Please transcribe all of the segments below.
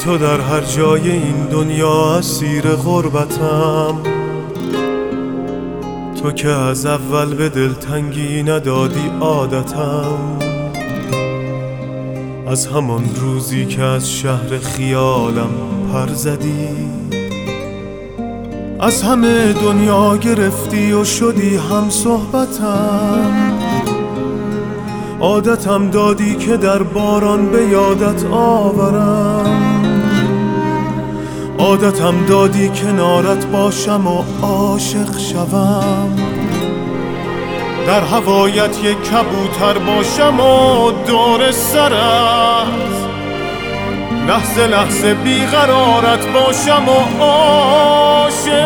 تو در هر جای این دنیا اسیر غربتم. تو که از اول به دلتنگی ندادی عادتم. از همان روزی که از شهر خیالم پر زدی، از همه دنیا گرفتی و شدی هم صحبتم. عادتم دادی که در باران به یادت آورم. عادتم دادی کنارت باشم و عاشق شوم. در هوایت یک کبوتر باشم و دور سرت لحظه لحظه بیقرارت باشم و عاشق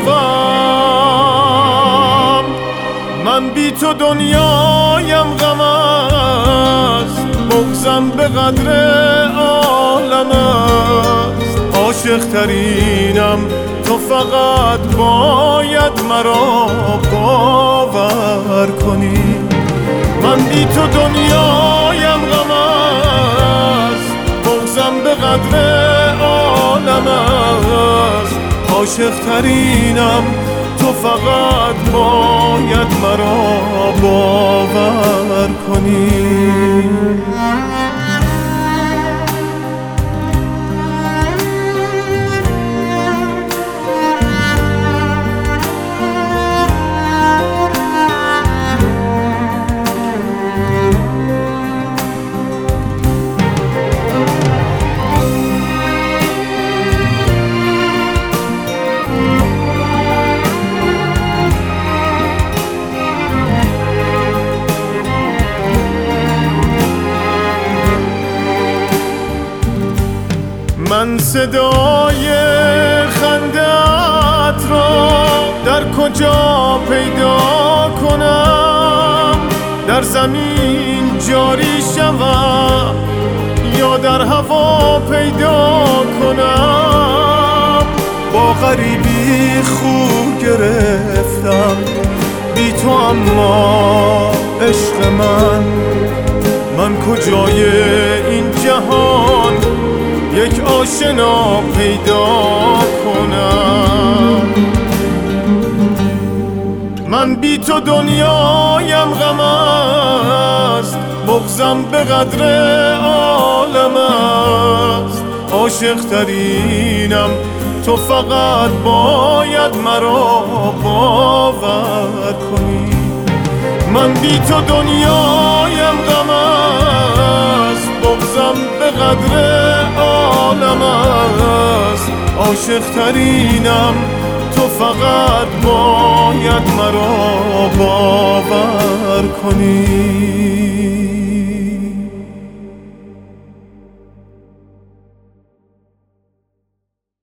شوم. من بی تو دنیایم غم است، بغضم به قدر عالم است. عاشق ترینم تو فقط باید مرا باور کنی. من بی تو دنیایم غم است، بغضم به قدر عالم است. عاشق ترینم تو فقط باید مرا باور کنی. من صدای خنده‌ات را در کجا پیدا کنم؟ در زمین جاری شوم یا در هوا پیدا کنم؟ با غریبی خو گرفتم بی تو، اما عشق من کجای این جهان یک آشنا پیدا کنم؟ من بی تو دنیایم غم است، بغضم به قدر عالم است. عاشق ترینم تو فقط باید مرا باور کنی. من بی تو دنیایم غم است، بغضم به قدر عالم است. عاشق ترینم تو فقط باید مرا باور کنی.